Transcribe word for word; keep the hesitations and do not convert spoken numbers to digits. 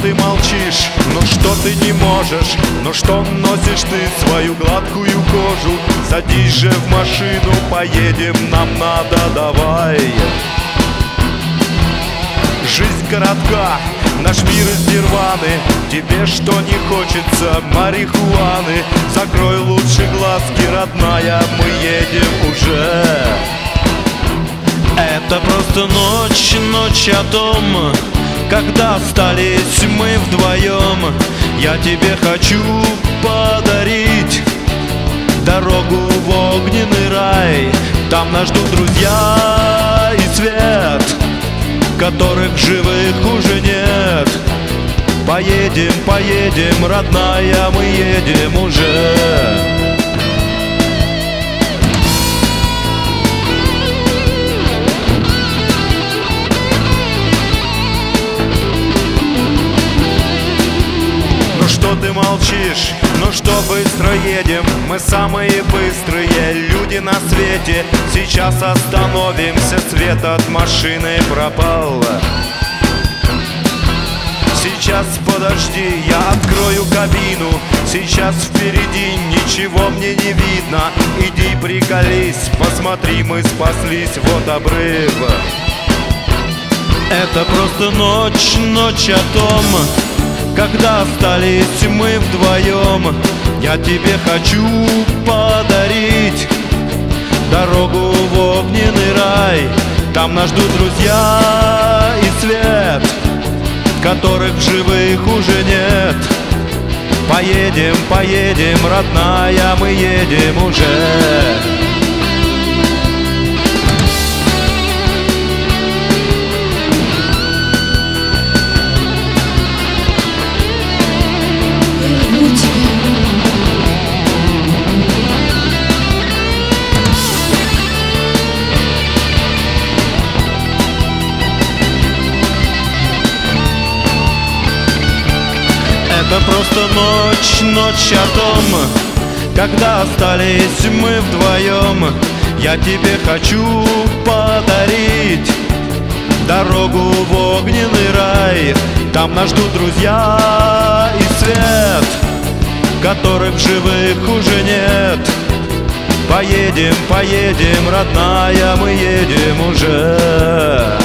ты молчишь? Ну что ты не можешь? Ну что носишь ты свою гладкую кожу? Садись же в машину, поедем, нам надо, давай. Жизнь коротка, наш мир из нирваны. Тебе что не хочется марихуаны? Закрой лучше глазки, родная, мы едем уже. Это просто ночь, ночь о том, когда остались мы вдвоем. Я тебе хочу подарить дорогу в огненный рай. Там нас ждут друзья и свет, которых живых уже нет. Поедем, поедем, родная, мы едем уже. Ну что ты молчишь? Ну что быстро едем? Мы самые быстрые люди на свете. Сейчас остановимся, свет от машины пропал. Сейчас подожди, я открою кабину. Сейчас впереди ничего мне не видно. Иди приколись, посмотри, мы спаслись, вот обрыв. Это просто ночь, ночь о том, когда остались мы вдвоем. Я тебе хочу подарить дорогу в огненный рай. Там нас ждут друзья и свет, которых в живых уже нет. Поедем, поедем, родная, мы едем уже. Это просто ночь, ночь о том, когда остались мы вдвоем. Я тебе хочу подарить дорогу в огненный рай. Там нас ждут друзья и свет, которых в живых уже нет. Поедем, поедем, родная, мы едем уже.